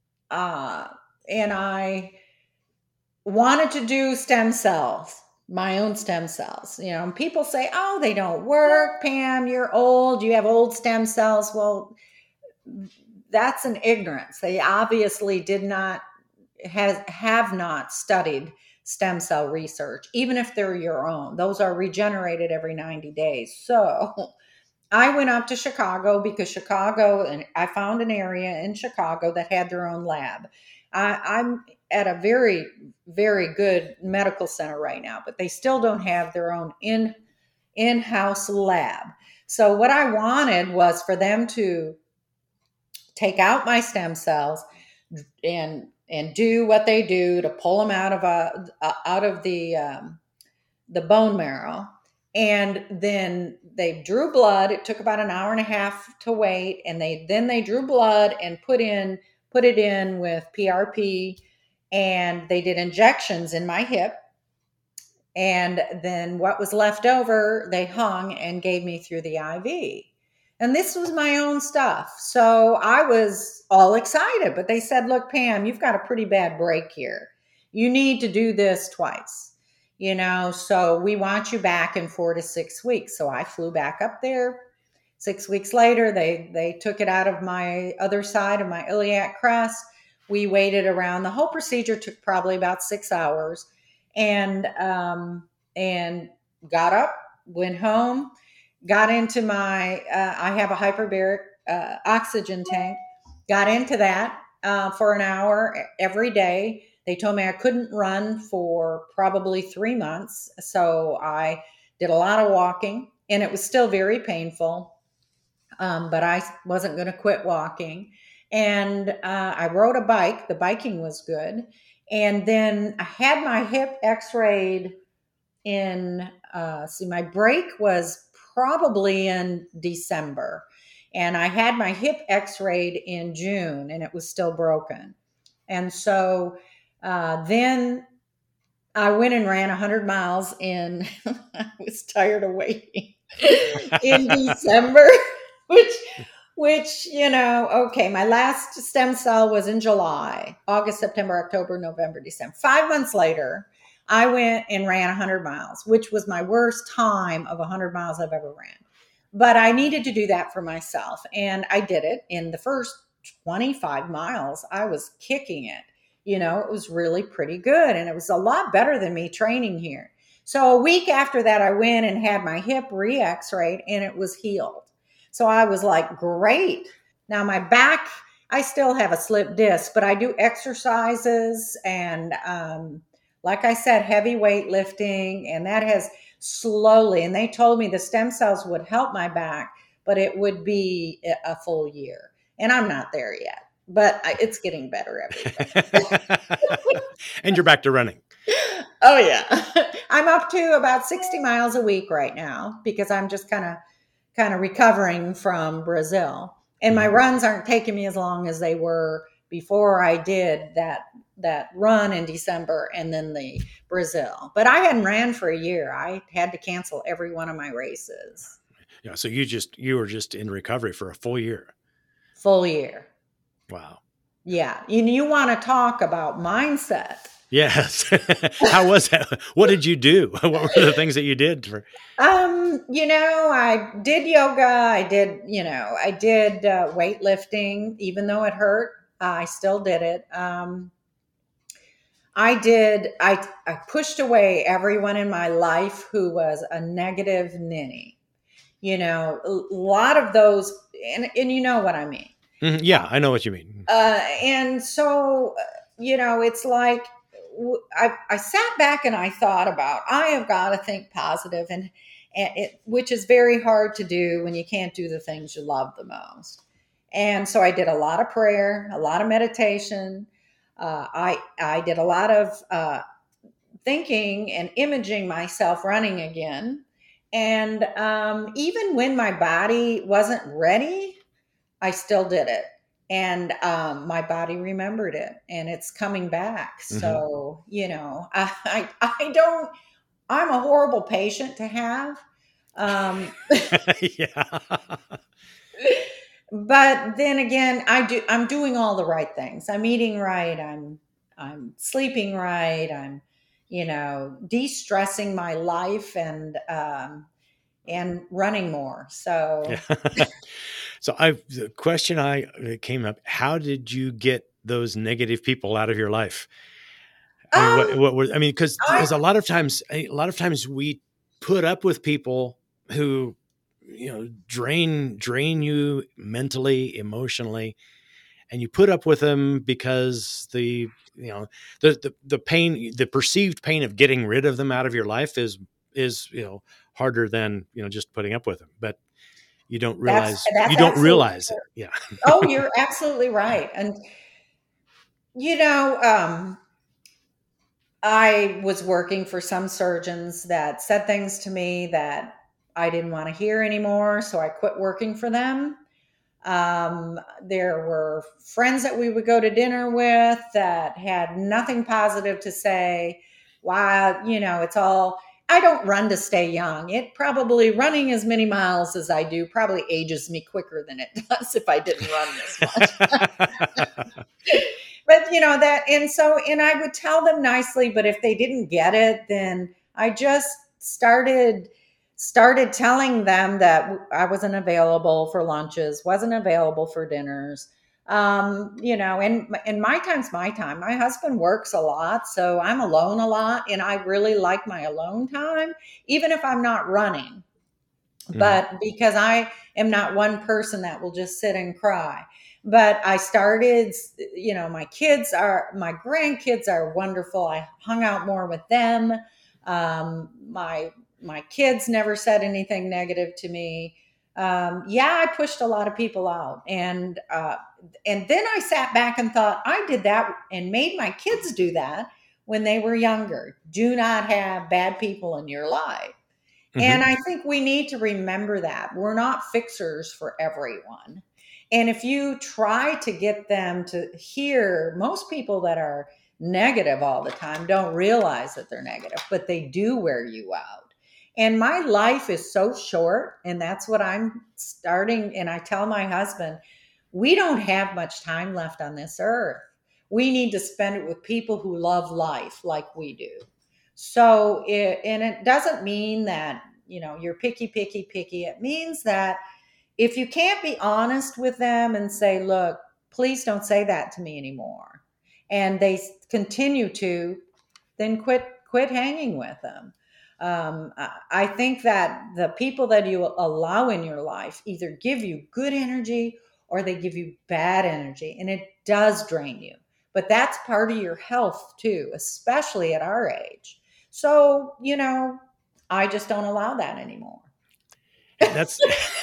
I wanted to do stem cells, my own stem cells. And people say, oh, they don't work. Pam, you're old. You have old stem cells. Well, that's an ignorance. They obviously have not studied stem cell research, even if they're your own. Those are regenerated every 90 days. So I went up to Chicago because and I found an area in Chicago that had their own lab. I'm at a very, very good medical center right now, but they still don't have their own in-house lab. So what I wanted was for them to take out my stem cells and do what they do to pull them out of the bone marrow. And then they drew blood. It took about an hour and a half to wait. And they drew blood and put it in with PRP, and they did injections in my hip. And then what was left over, they hung and gave me through the IV. And this was my own stuff. So I was all excited, but they said, look, Pam, you've got a pretty bad break here. You need to do this twice, so we want you back in 4 to 6 weeks. So I flew back up there. 6 weeks later, they took it out of my other side of my iliac crest. We waited around. The whole procedure took probably about 6 hours, and got up, went home, got into my, I have a hyperbaric oxygen tank, got into that for an hour every day. They told me I couldn't run for probably 3 months. So I did a lot of walking, and it was still very painful. But I wasn't going to quit walking. And I rode a bike. The biking was good. And then I had my hip x-rayed my break was probably in December. And I had my hip x-rayed in June, and it was still broken. And so then I went and ran 100 miles I was tired of waiting in December, which, okay, my last stem cell was in July, August, September, October, November, December. 5 months later, I went and ran 100 miles, which was my worst time of 100 miles I've ever ran. But I needed to do that for myself. And I did it. In the first 25 miles, I was kicking it. It was really pretty good. And it was a lot better than me training here. So a week after that, I went and had my hip re-x-rayed, and it was healed. So I was like, great. Now my back, I still have a slip disc, but I do exercises and, like I said, heavy weightlifting, and that has, slowly. And they told me the stem cells would help my back, but it would be a full year. And I'm not there yet, but it's getting better every day. And you're back to running. Oh yeah. I'm up to about 60 miles a week right now because I'm just kind of recovering from Brazil. And my runs aren't taking me as long as they were before I did that run in December and then the Brazil. But I hadn't ran for a year. I had to cancel every one of my races. Yeah. So you were just in recovery for a full year. Full year. Wow. Yeah. You want to talk about mindset. Yes. How was that? What did you do? What were the things that you did for? I did yoga. I did weightlifting, even though it hurt. I still did it. I pushed away everyone in my life who was a negative ninny. A lot of those, and you know what I mean. Yeah, I know what you mean. And so, it's like I sat back and I thought about, I have got to think positive, and which is very hard to do when you can't do the things you love the most. And so I did a lot of prayer, a lot of meditation. I did a lot of thinking and imaging myself running again. And even when my body wasn't ready, I still did it. And my body remembered it, and it's coming back. So, I don't, I'm a horrible patient to have. Yeah. But then again, I'm doing all the right things. I'm eating right. I'm sleeping right. I'm, de-stressing my life and running more. So, Yeah. So the question that came up, how did you get those negative people out of your life? I mean, what were, I mean, because a lot of times we put up with people who, drain you mentally, emotionally, and you put up with them because the pain, the perceived pain of getting rid of them out of your life is harder than, just putting up with them. But you don't realize, it. Yeah. Oh, you're absolutely right. And, I was working for some surgeons that said things to me that I didn't want to hear anymore. So I quit working for them. There were friends that we would go to dinner with that had nothing positive to say. Wow, it's all, I don't run to stay young. It probably, running as many miles as I do probably ages me quicker than it does if I didn't run this much. But and I would tell them nicely, but if they didn't get it, then I just started telling them that I wasn't available for lunches, wasn't available for dinners. And my time's my time. My husband works a lot, so I'm alone a lot, and I really like my alone time, even if I'm not running. But because I am not one person that will just sit and cry. But I started, my grandkids are wonderful. I hung out more with them. My kids never said anything negative to me. I pushed a lot of people out, and then I sat back and thought, I did that and made my kids do that when they were younger. Do not have bad people in your life. And I think we need to remember that we're not fixers for everyone. And if you try to get them to hear, most people that are negative all the time don't realize that they're negative, but they do wear you out. And my life is so short, and that's what I'm starting. And I tell my husband, we don't have much time left on this earth. We need to spend it with people who love life like we do. So, it doesn't mean that, you're picky. It means that if you can't be honest with them and say, look, please don't say that to me anymore, and they continue to, then quit hanging with them. I think that the people that you allow in your life either give you good energy or they give you bad energy, and it does drain you. But that's part of your health too, especially at our age. So, I just don't allow that anymore. That's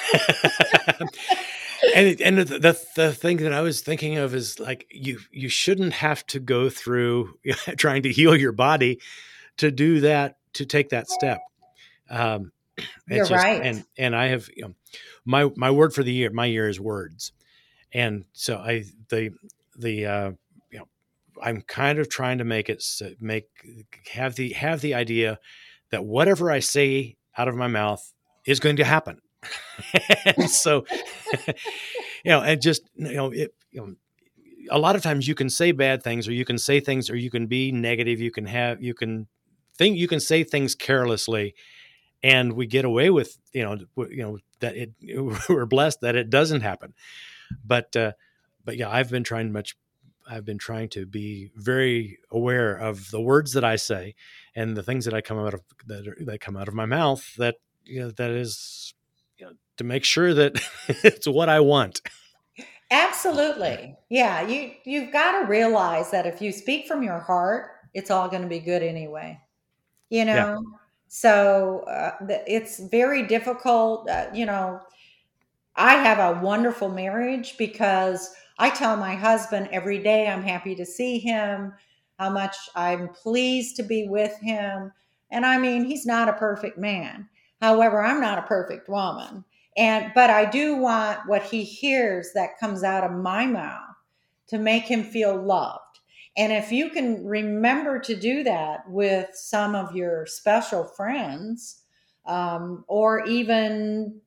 and the thing that I was thinking of is like you shouldn't have to go through trying to heal your body to do that, to take that step. You're It's just right. and I have, my word for the year, my year is words. And so you know, I'm kind of trying to make it have the idea that whatever I say out of my mouth is going to happen. And so, and just, a lot of times you can say bad things, or you can say things, or you can be negative. You can say things carelessly, and we get away with, that we're blessed that it doesn't happen. But yeah, I've been trying to be very aware of the words that I say and the things that that come out of my mouth, that, that is, to make sure that it's what I want. Absolutely. Yeah, you've got to realize that if you speak from your heart, it's all going to be good anyway. You Yeah. know? So, it's very difficult, I have a wonderful marriage because I tell my husband every day I'm happy to see him, how much I'm pleased to be with him. And I mean, he's not a perfect man. However, I'm not a perfect woman. But I do want what he hears that comes out of my mouth to make him feel loved. And if you can remember to do that with some of your special friends, or even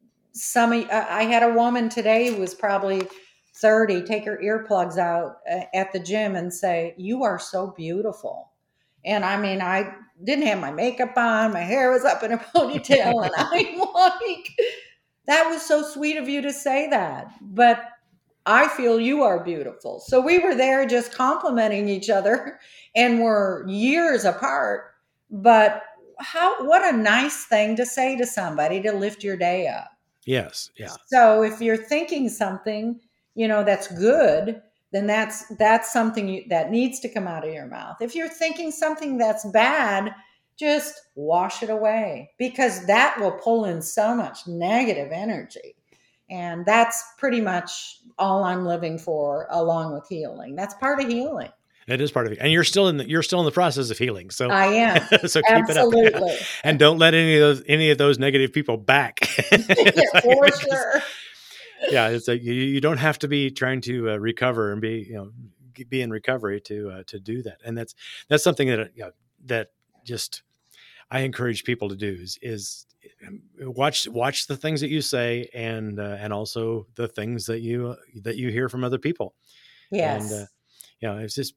I had a woman today who was probably 30 take her earplugs out at the gym and say, "You are so beautiful." And I mean, I didn't have my makeup on, my hair was up in a ponytail, and I'm like, that was so sweet of you to say that, but I feel you are beautiful. So we were there just complimenting each other, and we're years apart, but what a nice thing to say to somebody to lift your day up. Yes. Yeah. So if you're thinking something, that's good, then that's something that needs to come out of your mouth. If you're thinking something that's bad, just wash it away, because that will pull in so much negative energy. And that's pretty much all I'm living for, along with healing. That's part of healing. It is part of it, and you're still in the process of healing. So, I am. so keep it up, Absolutely. and don't let any of those negative people back. Yeah, for sure. Yeah, it's like you don't have to be trying to recover and be in recovery to do that, and that's something that just I encourage people to do is watch the things that you say, and also the things that you hear from other people. And Yes. it's just,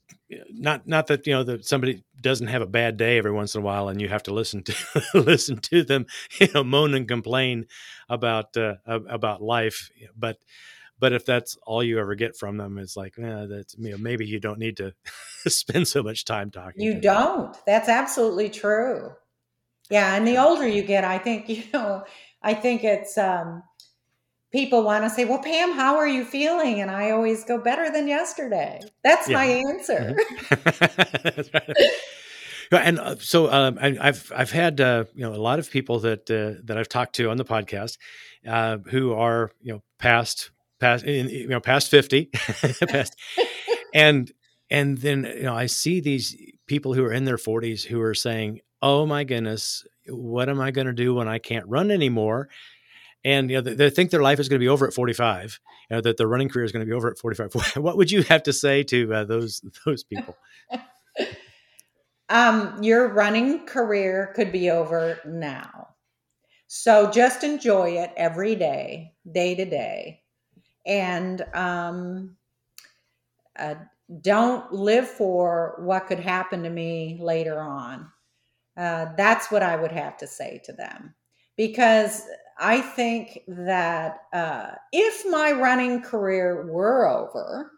not that, that somebody doesn't have a bad day every once in a while and you have to listen to listen to them, moan and complain about life. But if that's all you ever get from them, it's like, that's, maybe you don't need to spend so much time talking to You them. don't. That's absolutely true. Yeah, and the older you get, I think, I think it's people want to say, "Well, Pam, how are you feeling?" And I always go, "Better than yesterday." That's my answer. Mm-hmm. That's right. And so I've had a lot of people that I've talked to on the podcast who are past 50, past, and then I see these people who are in their 40s who are saying, "Oh my goodness, what am I going to do when I can't run anymore?" And they think their life is going to be over at 45. That their running career is going to be over at 45. What would you have to say to those people? Your running career could be over now. So just enjoy it every day, day to day. And uh, don't live for what could happen to me later on. That's what I would have to say to them. Because I think that if my running career were over,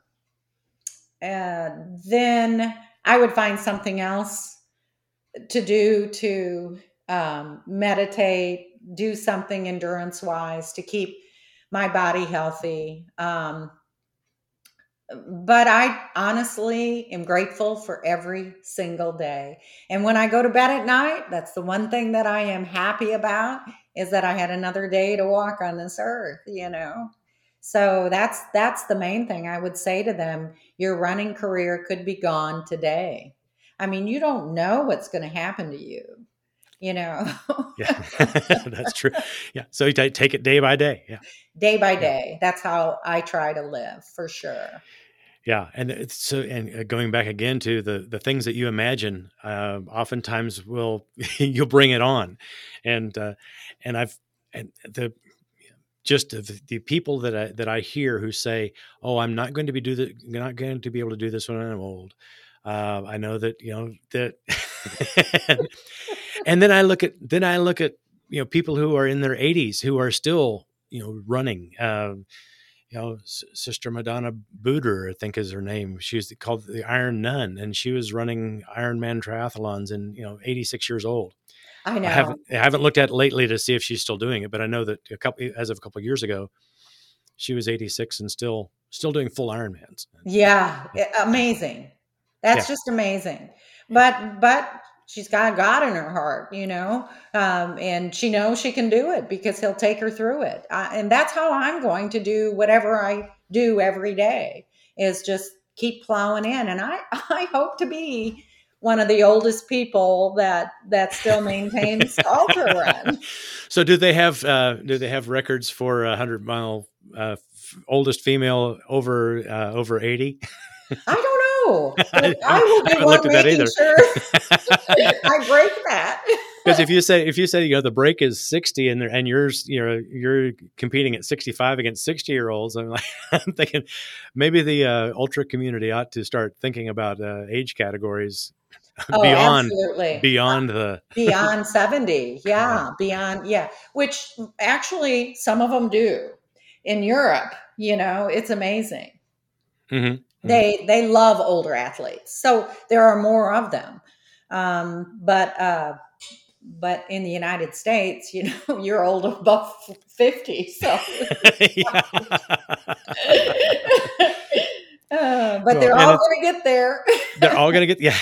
then I would find something else to do, to meditate, do something endurance wise to keep my body healthy. but I honestly am grateful for every single day. And when I go to bed at night, that's the one thing that I am happy about, is that I had another day to walk on this earth, you know. So that's the main thing I would say to them. Your running career could be gone today. I mean, you don't know what's going to happen to you, you know. Yeah, that's true. Yeah. So you take it day by day. Yeah. Day by Yeah. day. That's how I try to live, for sure. Yeah. And it's so, and going back again to the things that you imagine, oftentimes will, you'll bring it on. And, I've, and the people that I hear who say, "Oh, I'm not going to be not going to be able to do this when I'm old." I know that, that, and then I look at people who are in their 80s who are still running. Sister Madonna Booter, I think is her name. She was called the Iron Nun, and she was running Ironman triathlons, and 86 years old. I I know. haven't looked at it lately to see if she's still doing it, but I know that as of a couple of years ago, she was 86 and still doing full Ironmans. Yeah, amazing. That's Yeah, just amazing. yeah, But she's got God in her heart, you know, and she knows she can do it because He'll take her through it. And that's how I'm going to do whatever I do every day, is just keep plowing in. And I hope to be one of the oldest people that still maintains ultra run. So do they have records for 100-mile oldest female over 80? I don't know, but I I will be haven't looked at that making either. sure I break that. Because if you say the break is 60 and you're competing at 65 against 60-year-olds, I'm thinking maybe the ultra community ought to start thinking about age categories Oh, beyond absolutely. the Beyond 70. Yeah, beyond, yeah. Which actually some of them do. In Europe, it's amazing. Mm-hmm. They love older athletes. So there are more of them. But in the United States, you're old above 50. So but they're all going to get there. They're all going to get, yeah.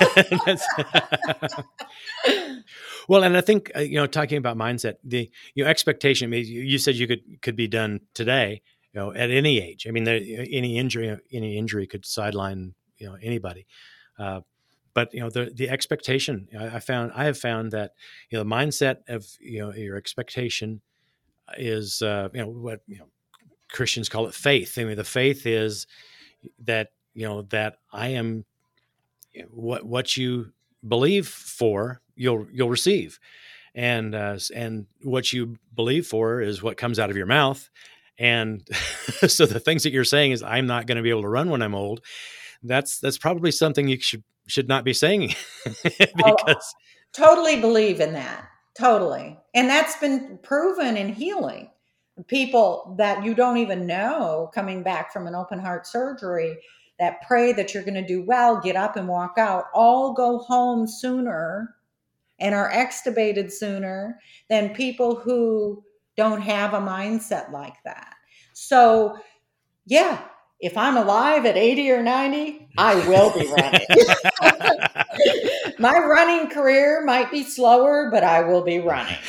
Well, and I think, talking about mindset, the expectation, you said you could be done today, at any age. I mean, any injury could sideline, anybody. But the expectation, I have found that the mindset of your expectation is what Christians call it faith. I mean, the faith is that that I am what you believe for, you'll receive, and what you believe for is what comes out of your mouth. And so the things that you're saying is, I'm not going to be able to run when I'm old. That's probably something you should not be saying because totally believe in that. Totally. And that's been proven in healing. People that you don't even know coming back from an open heart surgery that pray that you're going to do well, get up and walk out, all go home sooner and are extubated sooner than people who don't have a mindset like that. So, yeah, if I'm alive at 80 or 90, I will be running. My running career might be slower, but I will be running.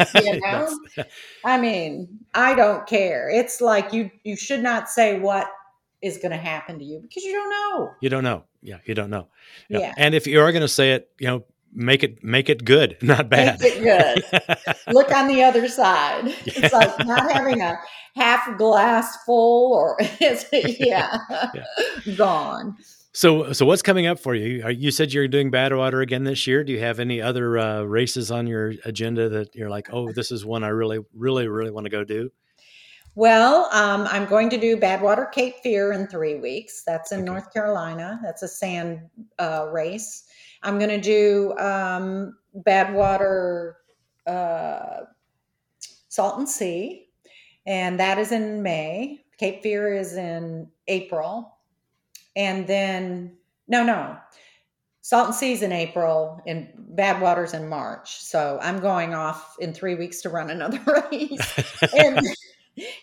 I mean, I don't care. It's like you should not say what is going to happen to you because you don't know. You don't know. Yeah, you don't know. Yeah. And if you are going to say it, make it good, not bad. Make it good. Look on the other side. Yeah. It's like not having a half glass full or gone. So what's coming up for you? You said you're doing Badwater again this year. Do you have any other races on your agenda that you're like, oh, this is one I really, really, really want to go do? Well, I'm going to do Badwater Cape Fear in 3 weeks. That's in North Carolina. That's a sand race. I'm going to do Badwater Salton Sea, and that is in May. Cape Fear is in April. And then, no, Salton Sea's in April and Badwater's in March. So I'm going off in 3 weeks to run another race.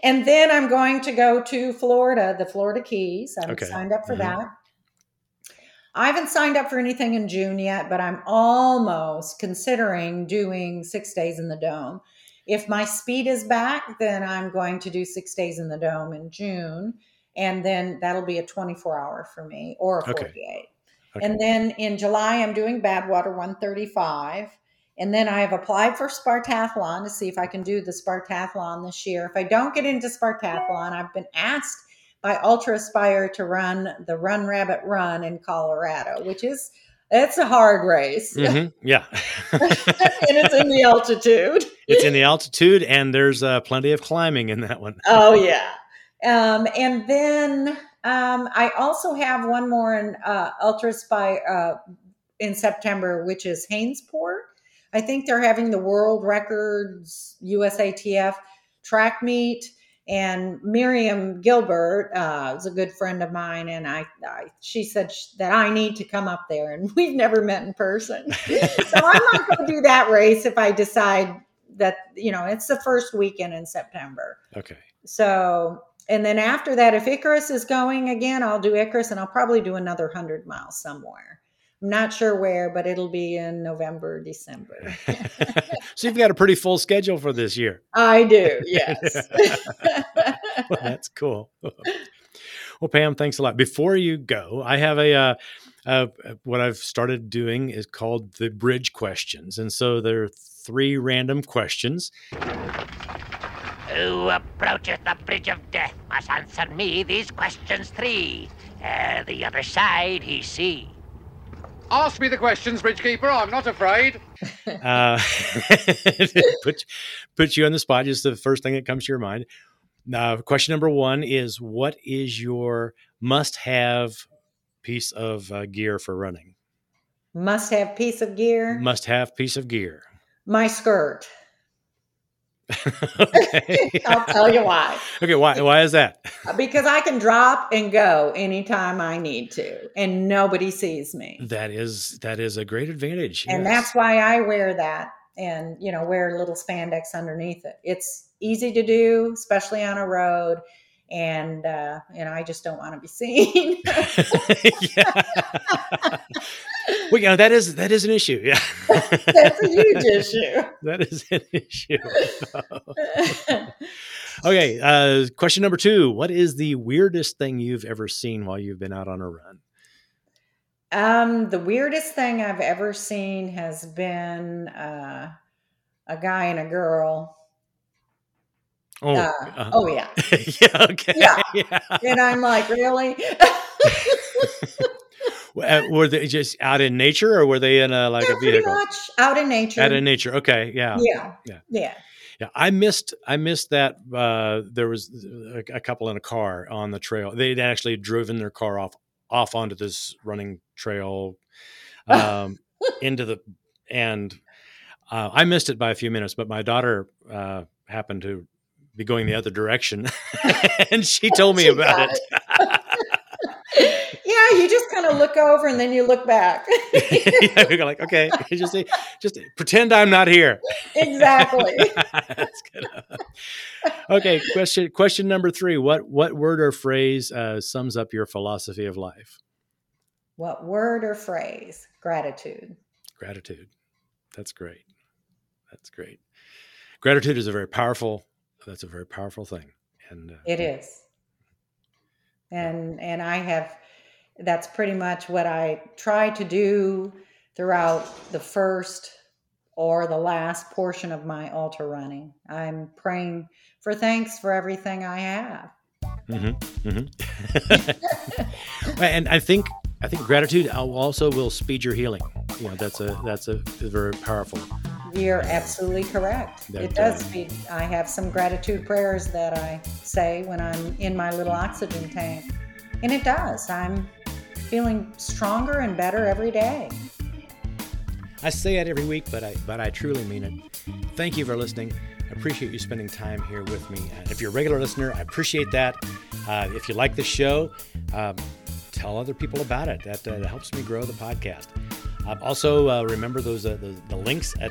And then I'm going to go to Florida, the Florida Keys. I'm Okay. signed up for that. I haven't signed up for anything in June yet, but I'm almost considering doing 6 days in the Dome. If my speed is back, then I'm going to do 6 days in the Dome in June. And then that'll be a 24-hour for me, or a 48. Okay. And then in July, I'm doing Badwater 135. And then I have applied for Spartathlon to see if I can do the Spartathlon this year. If I don't get into Spartathlon, I've been asked by Ultra Aspire to run the Run Rabbit Run in Colorado, it's a hard race. Mm-hmm. Yeah. And it's in the altitude. It's in the altitude, and there's plenty of climbing in that one. Oh, yeah. And then I also have one more in Ultra Aspire in September, which is Hainesport. I think they're having the world records USATF track meet. And Miriam Gilbert is a good friend of mine, and she said that I need to come up there, and we've never met in person. So I'm not going to do that race if I decide that, it's the first weekend in September. Okay. So, and then after that, if Icarus is going again, I'll do Icarus, and I'll probably do another 100 miles somewhere. I'm not sure where, but it'll be in November, December. So you've got a pretty full schedule for this year. I do, yes. Well, that's cool. Well, Pam, thanks a lot. Before you go, I have what I've started doing is called the bridge questions. And so there are 3 random questions. Who approacheth the bridge of death must answer me these questions 3. The other side he see. Ask me the questions, Bridgekeeper. I'm not afraid. Put you on the spot. Just the first thing that comes to your mind. Question number 1 is, what is your must-have piece of gear for running? Must-have piece of gear? Must-have piece of gear. My skirt. Okay. I'll tell you why. Okay, why is that? Because I can drop and go anytime I need to, and nobody sees me. That is a great advantage. And yes. that's why I wear that, and wear a little spandex underneath it. It's easy to do, especially on a road, and I just don't want to be seen. Yeah. Well, that is an issue. Yeah. That's a huge issue. That is an issue. Okay. Question number 2. What is the weirdest thing you've ever seen while you've been out on a run? The weirdest thing I've ever seen has been a guy and a girl. Oh yeah. Yeah. Okay. Yeah. And I'm like, really? Were they just out in nature, or were they in a vehicle? Pretty much out in nature. Out in nature. Okay. Yeah. Yeah. I missed that. There was a couple in a car on the trail. They'd actually driven their car off onto this running trail, I missed it by a few minutes, but my daughter happened to be going the other direction, and she told me about it. Yeah, you just kind of look over and then you look back. Yeah, you're like, okay, just pretend I'm not here. Exactly. That's good. Okay, question number 3. What word or phrase sums up your philosophy of life? What word or phrase? Gratitude. Gratitude. That's great. That's great. Gratitude is a very powerful thing. And it is. And that's pretty much what I try to do throughout the first or the last portion of my ultra running. I'm praying for thanks for everything I have. Mm-hmm. Mm-hmm. And I think gratitude also will speed your healing. That's a very powerful. You're absolutely correct. It does speed. I have some gratitude prayers that I say when I'm in my little oxygen tank, and it does. I'm feeling stronger and better every day. I say it every week, but I truly mean it. Thank you for listening. I appreciate you spending time here with me. If you're a regular listener, I appreciate that. If you like the show, tell other people about it. That helps me grow the podcast. Also, remember those the links at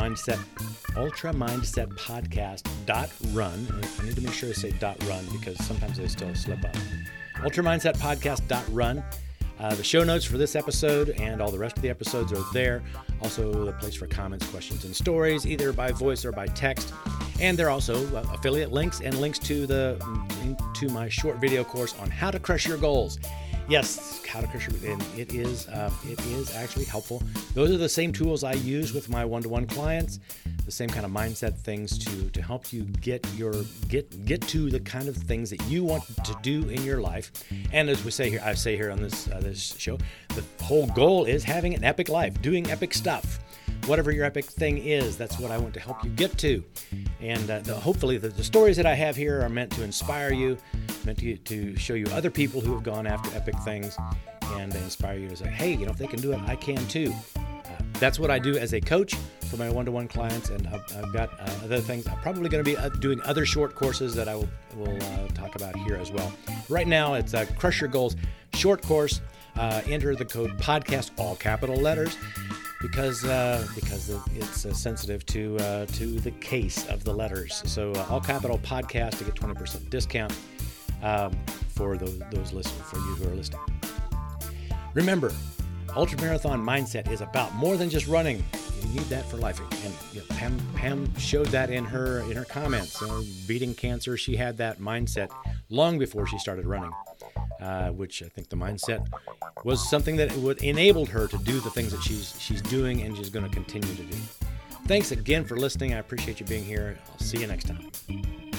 ultramindsetpodcast.run. I need to make sure I say .run because sometimes they still slip up. ultramindsetpodcast.run. The show notes for this episode and all the rest of the episodes are there. Also, the place for comments, questions, and stories, either by voice or by text. And there are also affiliate links and links to my short video course on how to crush your goals. Yes, how to crush your, and it is actually helpful. Those are the same tools I use with my one-to-one clients. The same kind of mindset things to help you get to the kind of things that you want to do in your life. And as I say here on this show, the whole goal is having an epic life, doing epic stuff. Whatever your epic thing is, that's what I want to help you get to. And hopefully the stories that I have here are meant to inspire you, meant to show you other people who have gone after epic things, and they inspire you to say, hey, if they can do it, I can too. That's what I do as a coach for my one-to-one clients, and I've got other things. I'm probably going to be doing other short courses that I will talk about here as well. Right now, it's a Crush Your Goals short course. Enter the code podcast, all capital letters, because it's sensitive to the case of the letters. So all capital podcast to get 20% discount for those listeners, for you who are listening. Remember, ultramarathon mindset is about more than just running. You need that for life. And Pam showed that in her comments. Beating cancer, she had that mindset long before she started running, which I think the mindset was something that enabled her to do the things that she's doing and she's going to continue to do. Thanks again for listening. I appreciate you being here. I'll see you next time.